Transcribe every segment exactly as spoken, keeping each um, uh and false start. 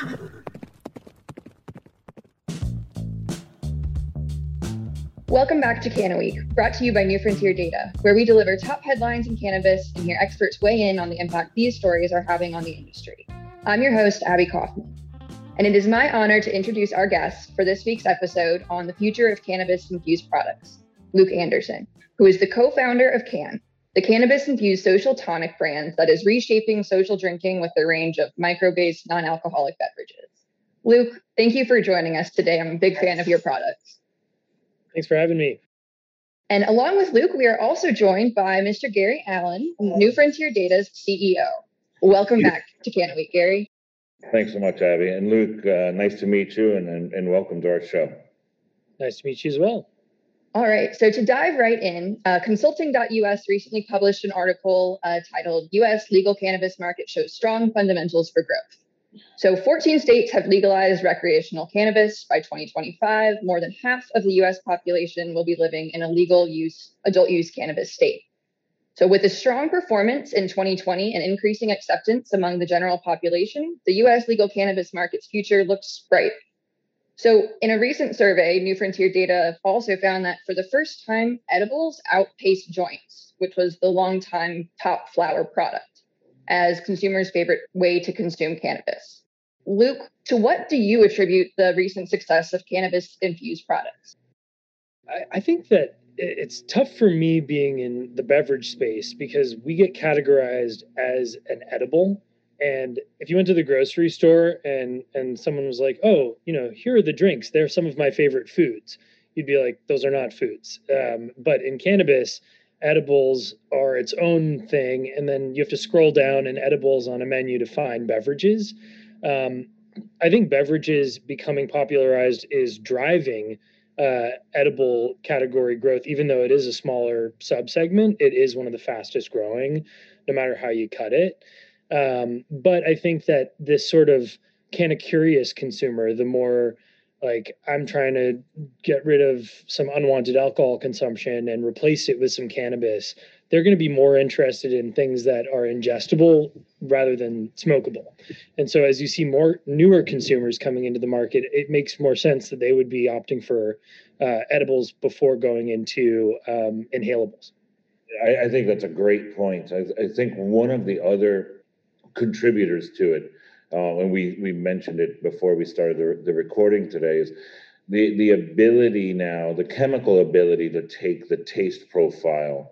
Welcome back to Canna Week, brought to you by New Frontier Data, where we deliver top headlines in cannabis and hear experts weigh in on the impact these stories are having on the industry. I'm your host, Abby Kaufman, and it is my honor to introduce our guest for this week's episode on the future of cannabis-infused products, Luke Anderson, who is the co-founder of Cann, the cannabis-infused social tonic brand that is reshaping social drinking with their range of micro-based non-alcoholic beverages. Luke, thank you for joining us today. I'm a big fan of your products. Thanks for having me. And along with Luke, we are also joined by Mister Gary Allen, New Frontier Data's C E O. Welcome back to Canna Week, Gary. Thanks so much, Abby. And Luke, uh, nice to meet you and, and, and welcome to our show. Nice to meet you as well. All right, so to dive right in, uh, consulting dot U S recently published an article uh, titled U S Legal Cannabis Market Shows Strong Fundamentals for Growth. So fourteen states have legalized recreational cannabis. By twenty twenty-five, more than half of the U S population will be living in a legal use, adult use cannabis state. So with a strong performance in twenty twenty and increasing acceptance among the general population, the U S legal cannabis market's future looks bright. So in a recent survey, New Frontier Data also found that for the first time, edibles outpaced joints, which was the longtime top flower product, as consumers' favorite way to consume cannabis. Luke, to what do you attribute the recent success of cannabis-infused products? I, I think that it's tough for me being in the beverage space because we get categorized as an edible. And if you went to the grocery store and, and someone was like, oh, you know, here are the drinks, they're some of my favorite foods, you'd be like, those are not foods. Um, but in cannabis, edibles are its own thing, and then you have to scroll down and edibles on a menu to find beverages. Um, I think beverages becoming popularized is driving uh, edible category growth, even though it is a smaller subsegment. It is one of the fastest growing, no matter how you cut it. Um, but I think that this sort of Canna curious consumer, the more like I'm trying to get rid of some unwanted alcohol consumption and replace it with some cannabis, they're going to be more interested in things that are ingestible rather than smokable. And so as you see more newer consumers coming into the market, it makes more sense that they would be opting for uh, edibles before going into um, inhalables. I, I think that's a great point. I, I think one of the other contributors to it, Uh, and we, we mentioned it before we started the, the recording today, is the, the ability now, the chemical ability to take the taste profile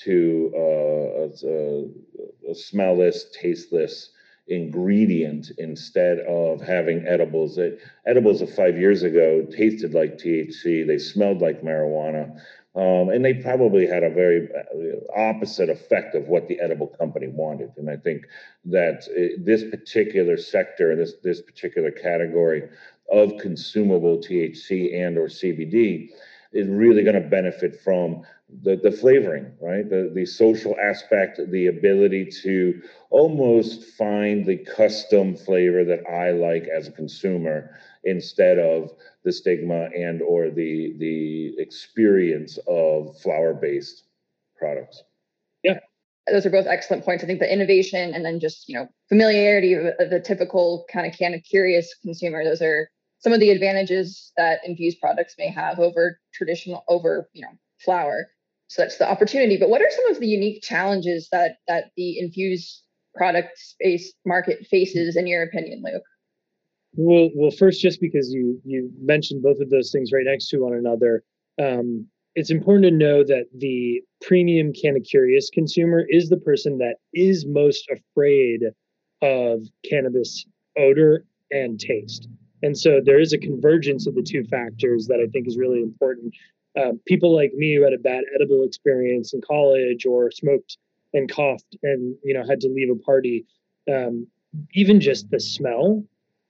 to uh, a, a smellless, tasteless ingredient instead of having edibles. That edibles of five years ago tasted like T H C, they smelled like marijuana, um, and they probably had a very opposite effect of what the edible company wanted. And I think that uh, this particular sector, this this particular category of consumable T H C and or C B D is really going to benefit from the, the flavoring, right? The, the social aspect, the ability to almost find the custom flavor that I like as a consumer instead of the stigma and or the the experience of flower-based products. Yeah. Those are both excellent points. I think the innovation and then just, you know, familiarity of, of the typical kind of Canna curious consumer, those are some of the advantages that infused products may have over traditional, over, you know, flower. So that's the opportunity. But what are some of the unique challenges that that the infused product space market faces, in your opinion, Luke? Well, well, first, just because you you mentioned both of those things right next to one another, um, it's important to know that the premium Canna curious consumer is the person that is most afraid of cannabis odor and taste. And so there is a convergence of the two factors that I think is really important. Uh, people like me who had a bad edible experience in college or smoked and coughed and, you know, had to leave a party, um, even just the smell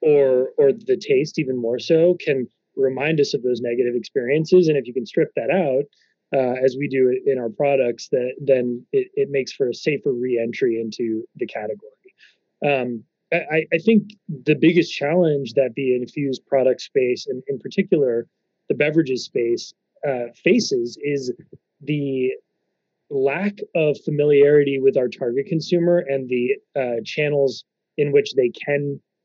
or or the taste, even more so, can remind us of those negative experiences. And if you can strip that out, uh, as we do in our products, that then it, it makes for a safer re-entry into the category. Um, I, I think the biggest challenge that the infused product space, and in particular the beverages space, uh, faces is the lack of familiarity with our target consumer and the uh, channels in which they can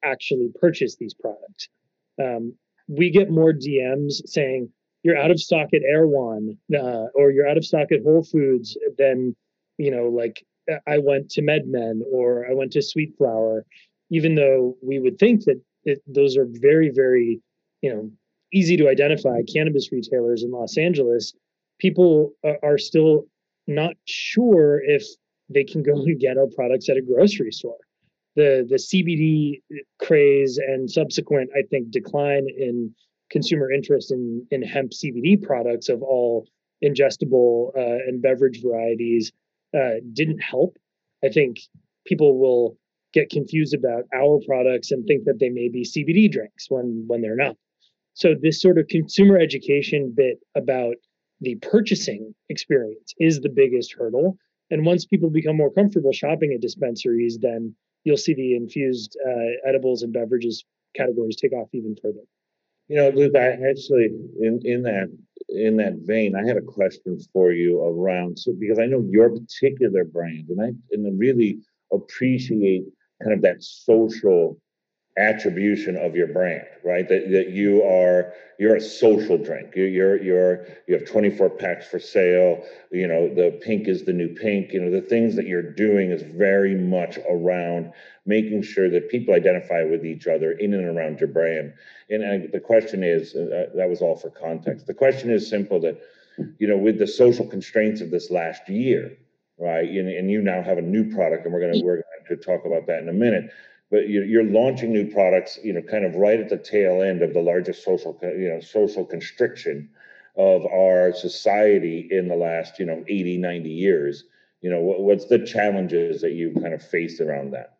actually purchase these products. Um, we get more D Ms saying you're out of stock at Erewhon, uh, or you're out of stock at Whole Foods than, you know, like I went to MedMen or I went to Sweet Flower, even though we would think that it, those are very, very, you know, easy to identify cannabis retailers in Los Angeles. People are, are still not sure if they can go and get our products at a grocery store. The the C B D craze and subsequent, I think, decline in consumer interest in in hemp C B D products of all ingestible uh, and beverage varieties uh, didn't help. I think people will get confused about our products and think that they may be C B D drinks when when they're not. So this sort of consumer education bit about the purchasing experience is the biggest hurdle. And once people become more comfortable shopping at dispensaries, then you'll see the infused uh, edibles and beverages categories take off even further. You know, Luke, I actually, in, in that in that vein, I had a question for you around, so because I know your particular brand, and I and I really appreciate kind of that social attribution of your brand, right? That that you are you're a social drink. You're you're, you're you have twenty-four packs for sale. You know, the pink is the new pink. You know, the things that you're doing is very much around making sure that people identify with each other in and around your brand. And I, the question is, uh, that was all for context. The question is simple: that, you know, with the social constraints of this last year, right? And, and you now have a new product, and we're gonna we're going to talk about that in a minute. But you're launching new products, you know, kind of right at the tail end of the largest social, you know, social constriction of our society in the last, you know, eighty, ninety years. You know, what, what's the challenges that you kind of faced around that?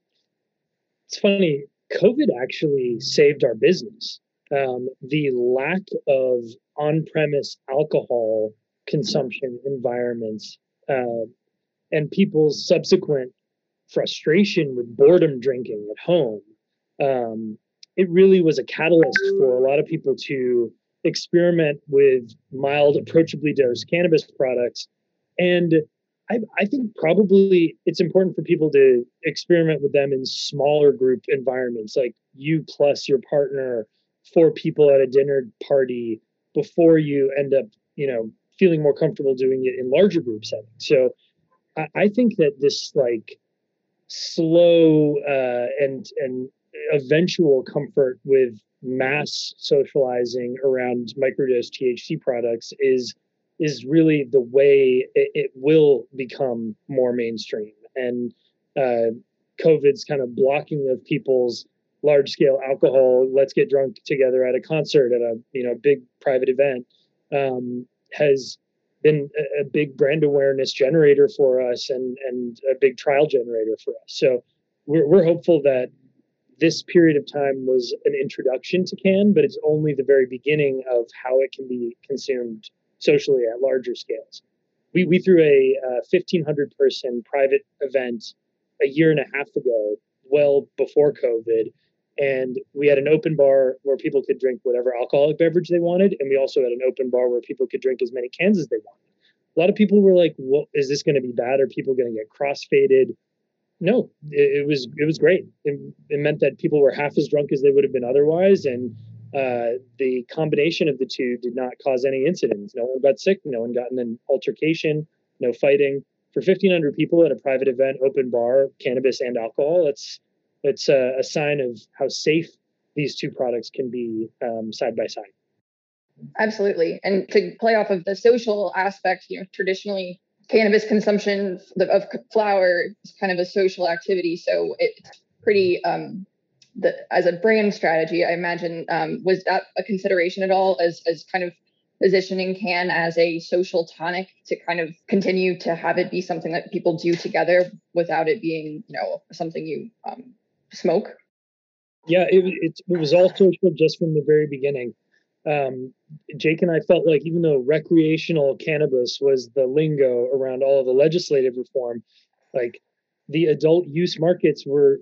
It's funny, COVID actually saved our business. Um, the lack of on-premise alcohol consumption environments uh, and people's subsequent frustration with boredom drinking at home, um, it really was a catalyst for a lot of people to experiment with mild, approachably dosed cannabis products. And I, I think probably it's important for people to experiment with them in smaller group environments, like you plus your partner, four people at a dinner party, before you end up, you know, feeling more comfortable doing it in larger group settings. So I, I think that this like slow uh, and and eventual comfort with mass socializing around microdose T H C products is is really the way it, it will become more mainstream. And uh, COVID's kind of blocking of people's large scale alcohol, let's get drunk together at a concert, at a you know big private event, um, has been a, a big brand awareness generator for us, and and a big trial generator for us. So we're we're hopeful that this period of time was an introduction to can, but it's only the very beginning of how it can be consumed socially at larger scales. We we threw a uh, fifteen hundred person private event a year and a half ago, well before COVID, and we had an open bar where people could drink whatever alcoholic beverage they wanted, and we also had an open bar where people could drink as many cans as they wanted. A lot of people were like, "Well, is this going to be bad? Are people going to get crossfaded?" No, it, it was it was great. It, it meant that people were half as drunk as they would have been otherwise, and uh, the combination of the two did not cause any incidents. No one got sick. No one got in an altercation. No fighting. For fifteen hundred people at a private event, open bar, cannabis and alcohol, it's it's a, a sign of how safe these two products can be um, side by side. Absolutely. And to play off of the social aspect, you know, traditionally cannabis consumption of flower is kind of a social activity. So it's pretty, um, the, as a brand strategy, I imagine, um, was that a consideration at all as, as kind of positioning can as a social tonic to kind of continue to have it be something that people do together without it being, you know, something you um, smoke? Yeah, it, it, it was all social just from the very beginning. Um, Jake and I felt like even though recreational cannabis was the lingo around all of the legislative reform, like the adult use markets were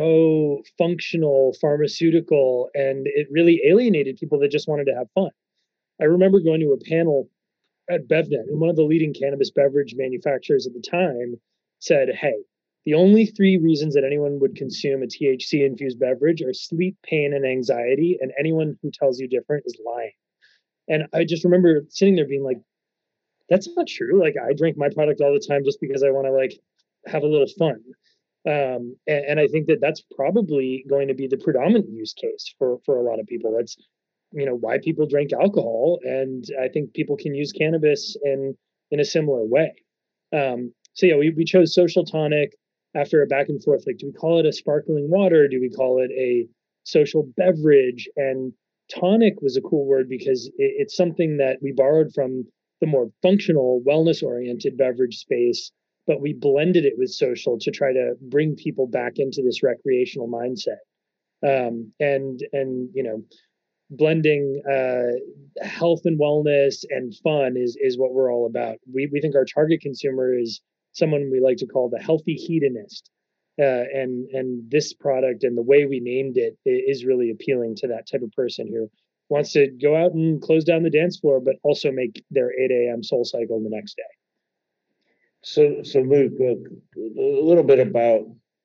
so functional, pharmaceutical, and it really alienated people that just wanted to have fun. I remember going to a panel at BevNet, and one of the leading cannabis beverage manufacturers at the time said, "Hey, The only three reasons that anyone would consume a T H C infused beverage are sleep, pain, and anxiety. And anyone who tells you different is lying. And I just remember sitting there being like, that's not true. Like I drink my product all the time just because I want to like have a little fun. Um, and, and I think that that's probably going to be the predominant use case for, for a lot of people. That's, you know, why people drink alcohol. And I think people can use cannabis in, in a similar way. Um, so yeah, we, we chose social tonic after a back and forth. Like, do we call it a sparkling water? Do we call it a social beverage? And tonic was a cool word because it, it's something that we borrowed from the more functional, wellness oriented beverage space, but we blended it with social to try to bring people back into this recreational mindset. Um, and, and, you know, blending uh, health and wellness and fun is, is what we're all about. We, we think our target consumer is someone we like to call the healthy hedonist. Uh, and, and this product and the way we named it is really appealing to that type of person who wants to go out and close down the dance floor, but also make their eight a.m. soul cycle the next day. So, so Luke, uh, a little bit about,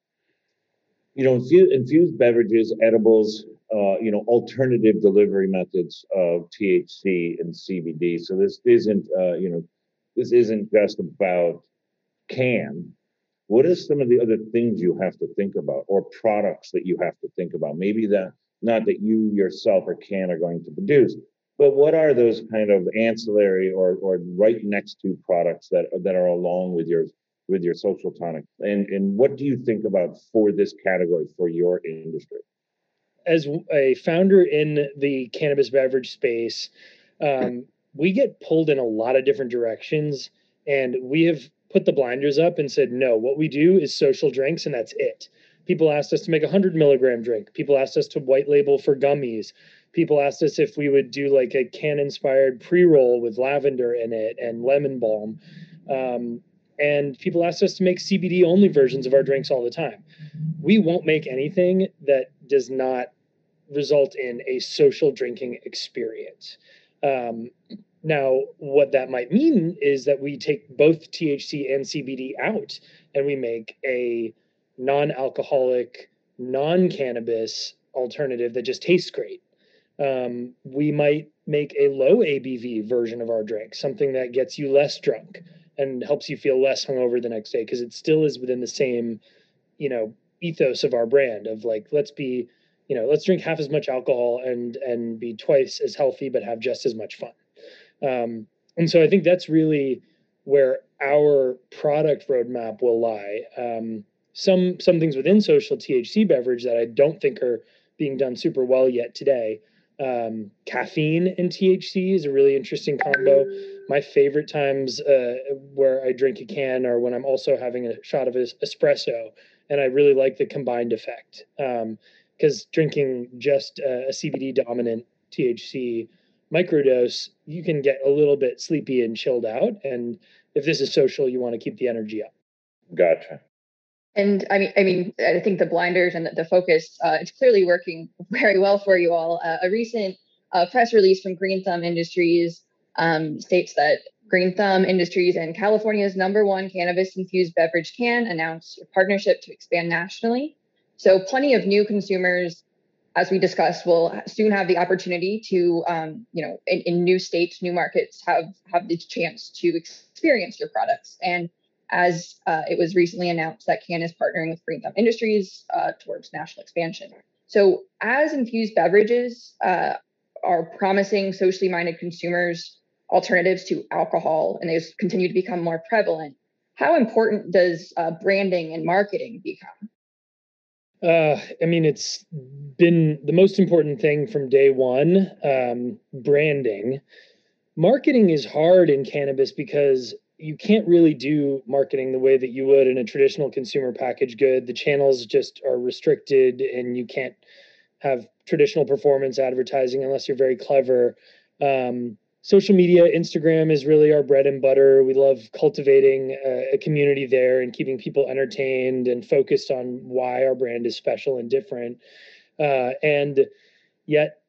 you know, infused, infused beverages, edibles, uh, you know, alternative delivery methods of T H C and C B D. So this isn't, uh, you know, this isn't just about can. What are some of the other things you have to think about, or products that you have to think about? Maybe that not that you yourself or can are going to produce, but what are those kind of ancillary or or right next to products that that are along with your with your social tonic? And and what do you think about for this category for your industry? As a founder in the cannabis beverage space, um, we get pulled in a lot of different directions, and we have put the blinders up and said, no, what we do is social drinks, and that's it. People asked us to make a hundred milligram drink. People asked us to white label for gummies. People asked us if we would do like a can inspired pre roll with lavender in it and lemon balm. Um, and people asked us to make C B D only versions of our drinks all the time. We won't make anything that does not result in a social drinking experience. Um, now, what that might mean is that we take both T H C and C B D out and we make a non alcoholic, non cannabis alternative that just tastes great. Um, we might make a low A B V version of our drink, something that gets you less drunk and helps you feel less hungover the next day, because it still is within the same, you know, ethos of our brand of like, let's be, you know, let's drink half as much alcohol and and be twice as healthy, but have just as much fun. Um, and so I think that's really where our product roadmap will lie. Um, some some things within social T H C beverage that I don't think are being done super well yet today. Um, caffeine and T H C is a really interesting combo. My favorite times uh, where I drink a can are when I'm also having a shot of espresso, and I really like the combined effect. Because um, drinking just uh, a C B D dominant T H C microdose, you can get a little bit sleepy and chilled out. And if this is social, you want to keep the energy up. Gotcha. And I mean, I mean, I think the blinders and the, the focus, uh, it's clearly working very well for you all. Uh, a recent uh, press release from Green Thumb Industries um, states that Green Thumb Industries and California's number one cannabis infused beverage can announced a partnership to expand nationally. So plenty of new consumers, as we discussed, will soon have the opportunity to, um, you know, in, in new states, new markets, have have the chance to experience your products. And as uh, it was recently announced that C A N is partnering with Green Thumb Industries uh, towards national expansion. So as infused beverages uh, are promising socially minded consumers alternatives to alcohol, and they continue to become more prevalent, how important does uh, branding and marketing become? Uh, I mean, it's been the most important thing from day one, um, branding. Marketing is hard in cannabis because you can't really do marketing the way that you would in a traditional consumer packaged good. The channels just are restricted, and you can't have traditional performance advertising unless you're very clever. Um, social media, Instagram is really our bread and butter. We love cultivating a, a community there and keeping people entertained and focused on why our brand is special and different. Uh, and yet,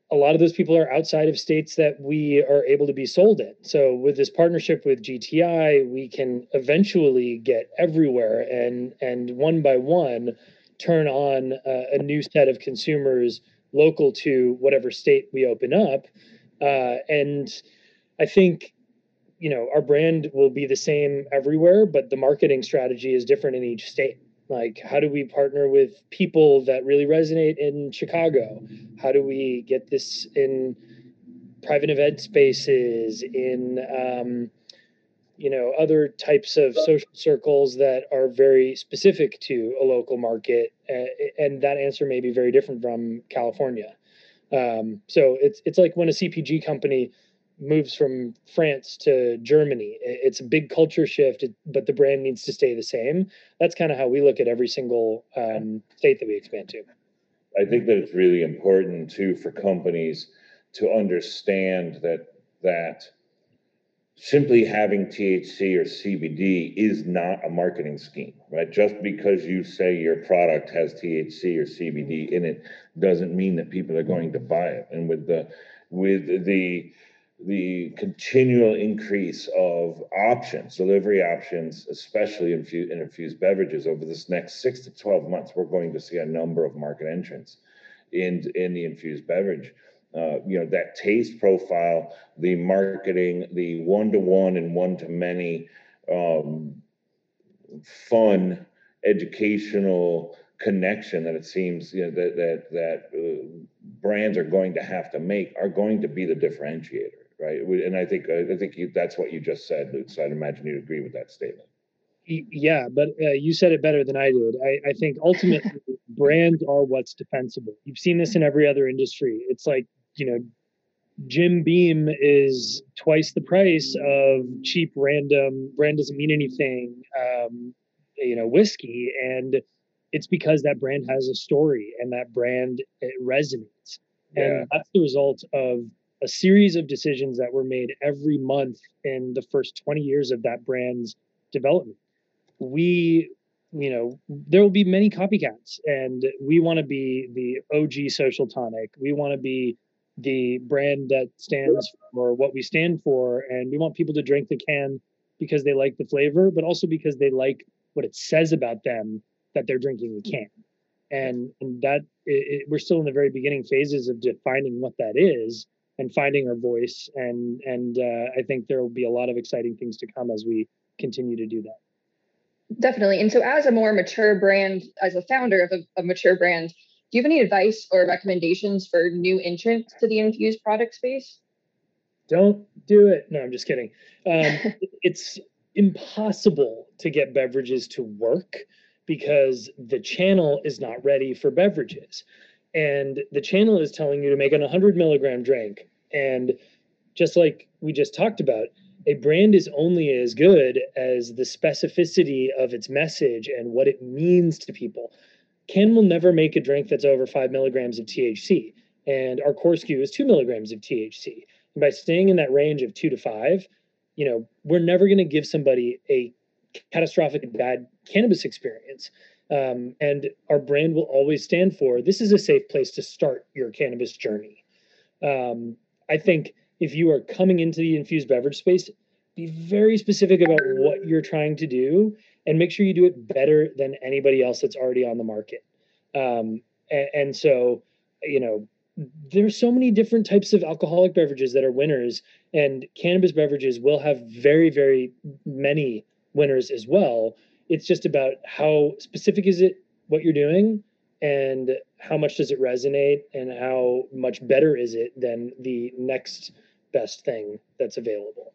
a lot of those people are outside of states that we are able to be sold in. So with this partnership with G T I, we can eventually get everywhere and and one by one turn on a, a new set of consumers local to whatever state we open up. Uh, and I think, you know, our brand will be the same everywhere, but the marketing strategy is different in each state. Like, how do we partner with people that really resonate in Chicago? How do we get this in private event spaces, in, um, you know, other types of social circles that are very specific to a local market? Uh, and that answer may be very different from California. Um, so it's it's like when a C P G company moves from France to Germany. It's a big culture shift, but the brand needs to stay the same. That's kind of how we look at every single um, state that we expand to. I think that it's really important too for companies to understand that that simply having T H C or C B D is not a marketing scheme, right? Just because you say your product has T H C or C B D in it doesn't mean that people are going to buy it. And with the with the the continual increase of options, delivery options, especially in, in infused beverages over this next six to twelve months, we're going to see a number of market entrants in, in the infused beverage. Uh, you know, that taste profile, the marketing, the one-to-one and one-to-many um, fun, educational connection that it seems, you know, that that that uh, brands are going to have to make are going to be the differentiator. Right, and I think I think you, that's what you just said, Luke. So I'd imagine you'd agree with that statement. Yeah, but uh, you said it better than I did. I, I think ultimately brands are what's defensible. You've seen this in every other industry. It's like, you know, Jim Beam is twice the price of cheap, random, brand doesn't mean anything, um, you know, whiskey, and it's because that brand has a story and that brand it resonates, yeah. And that's the result of a series of decisions that were made every month in the first twenty years of that brand's development. We, you know, there will be many copycats, and we want to be the O G social tonic. We want to be the brand that stands for what we stand for, and we want people to drink the can because they like the flavor, but also because they like what it says about them that they're drinking the can. And, and that it, it, we're still in the very beginning phases of defining what that is and finding our voice. And, and uh, I think there will be a lot of exciting things to come as we continue to do that. Definitely. And so as a more mature brand, as a founder of a, a mature brand, do you have any advice or recommendations for new entrants to the infused product space? Don't do it. No, I'm just kidding. Um, it's impossible to get beverages to work because the channel is not ready for beverages. And the channel is telling you to make an one hundred milligram drink. And just like we just talked about, a brand is only as good as the specificity of its message and what it means to people. Ken will never make a drink that's over five milligrams of T H C, and our core S K U is two milligrams of T H C. And by staying in that range of two to five, you know, we're never going to give somebody a catastrophic bad cannabis experience. Um, and our brand will always stand for, this is a safe place to start your cannabis journey. Um, I think if you are coming into the infused beverage space, be very specific about what you're trying to do and make sure you do it better than anybody else that's already on the market. Um, and, and so, you know, there's so many different types of alcoholic beverages that are winners, and cannabis beverages will have very, very many winners as well. It's just about how specific is it, what you're doing, and how much does it resonate, and how much better is it than the next best thing that's available.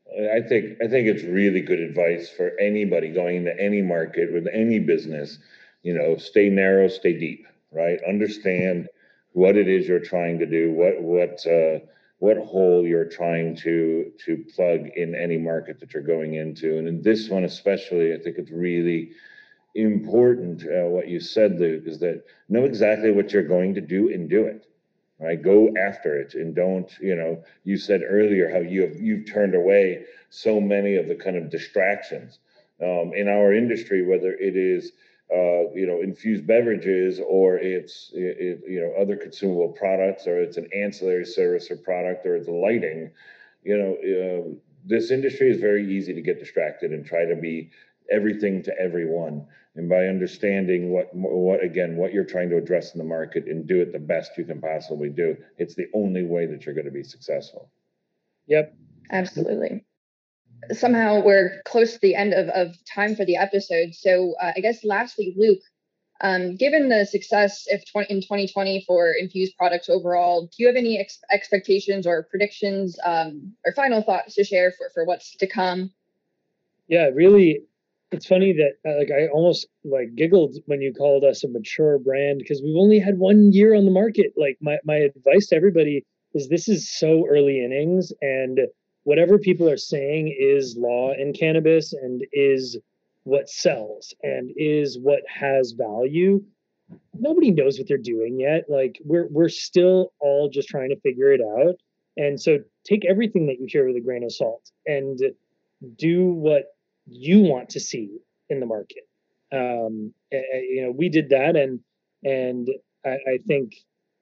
I think I think it's really good advice for anybody going into any market with any business. You know, stay narrow, stay deep, right? Understand what it is you're trying to do, what what uh, what hole you're trying to to plug in any market that you're going into. And in this one especially, I think it's really important uh, what you said, Luke, is that know exactly what you're going to do and do it. Right, go after it, and don't, you know, you said earlier how you have you've turned away so many of the kind of distractions um, in our industry, whether it is uh, you know, infused beverages, or it's it, you know, other consumable products, or it's an ancillary service or product, or it's lighting. You know, uh, this industry is very easy to get distracted and try to be everything to everyone. And by understanding what what again what you're trying to address in the market and do it the best you can possibly do, it's the only way that you're going to be successful. Yep. Absolutely. Somehow we're close to the end of, of time for the episode. So uh, I guess lastly, Luke, um, given the success if twenty, in twenty twenty for infused products overall, do you have any ex- expectations or predictions um, or final thoughts to share for, for what's to come? Yeah, really, it's funny that uh, like I almost like giggled when you called us a mature brand because we've only had one year on the market. Like my, my advice to everybody is this is so early innings, and whatever people are saying is law in cannabis and is what sells and is what has value. Nobody knows what they're doing yet. Like we're we're still all just trying to figure it out. And so take everything that you hear with a grain of salt and do what you want to see in the market. Um, you know, we did that, and and I, I think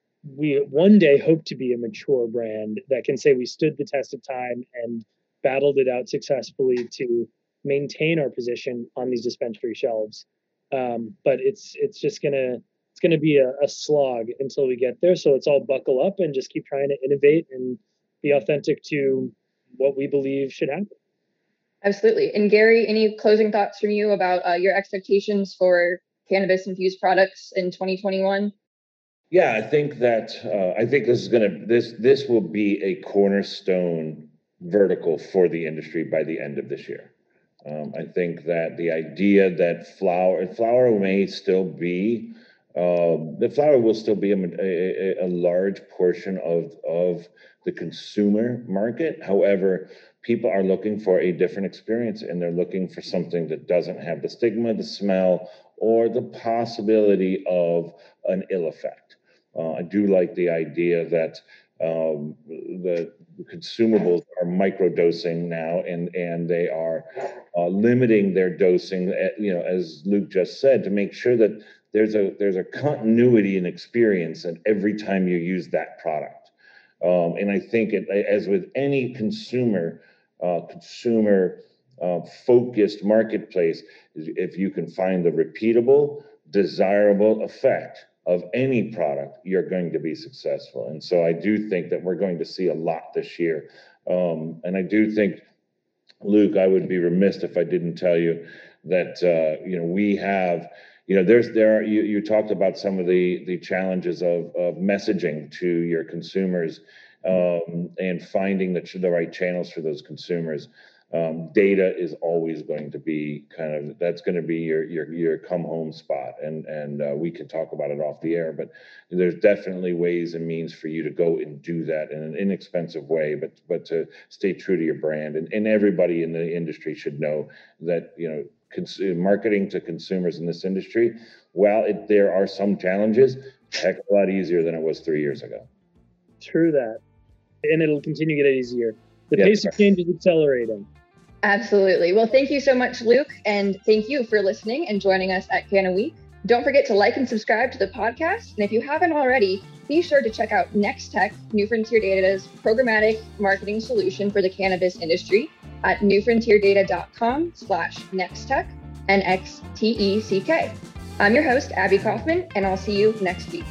we one day hope to be a mature brand that can say we stood the test of time and battled it out successfully to maintain our position on these dispensary shelves. Um, but it's it's just gonna it's gonna be a, a slog until we get there. So let's all buckle up and just keep trying to innovate and be authentic to what we believe should happen. Absolutely. And Gary, any closing thoughts from you about uh, your expectations for cannabis infused products in twenty twenty-one? Yeah, I think that uh, I think this is gonna this this will be a cornerstone vertical for the industry by the end of this year. Um, I think that the idea that flower flower may still be um, the flower will still be a, a, a large portion of of the consumer market. However, people are looking for a different experience, and they're looking for something that doesn't have the stigma, the smell, or the possibility of an ill effect. Uh, I do like the idea that um, the consumables are microdosing now, and and they are uh, limiting their dosing. At, you know, as Luke just said, to make sure that there's a there's a continuity in experience, and every time you use that product. Um, and I think, it, as with any consumer uh, consumer uh, focused marketplace, if you can find the repeatable, desirable effect of any product, you're going to be successful. And so I do think that we're going to see a lot this year. Um, and I do think, Luke, I would be remiss if I didn't tell you that, uh, you know, we have, you know, there's, there are, you, you talked about some of the, the challenges of, of messaging to your consumers um, and finding the, the right channels for those consumers. Um, data is always going to be kind of, that's going to be your your your come home spot, and and uh, we can talk about it off the air, but there's definitely ways and means for you to go and do that in an inexpensive way, but but to stay true to your brand, and, and everybody in the industry should know that, you know, cons- marketing to consumers in this industry, while it, there are some challenges, a heck of a lot easier than it was three years ago. True that, and it'll continue to get easier. The Yeah. pace of change is accelerating. Absolutely. Well, thank you so much, Luke. And thank you for listening and joining us at Canna Week. Don't forget to like and subscribe to the podcast. And if you haven't already, be sure to check out Nextech, New Frontier Data's programmatic marketing solution for the cannabis industry at newfrontierdata.com slash Nextech, N X T E C K. I'm your host, Abby Kaufman, and I'll see you next week.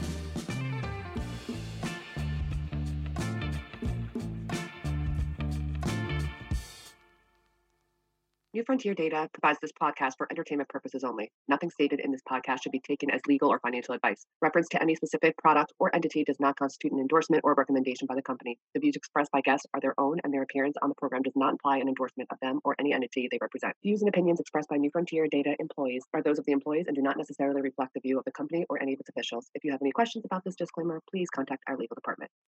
New Frontier Data provides this podcast for entertainment purposes only. Nothing stated in this podcast should be taken as legal or financial advice. Reference to any specific product or entity does not constitute an endorsement or recommendation by the company. The views expressed by guests are their own, and their appearance on the program does not imply an endorsement of them or any entity they represent. Views and opinions expressed by New Frontier Data employees are those of the employees and do not necessarily reflect the view of the company or any of its officials. If you have any questions about this disclaimer, please contact our legal department.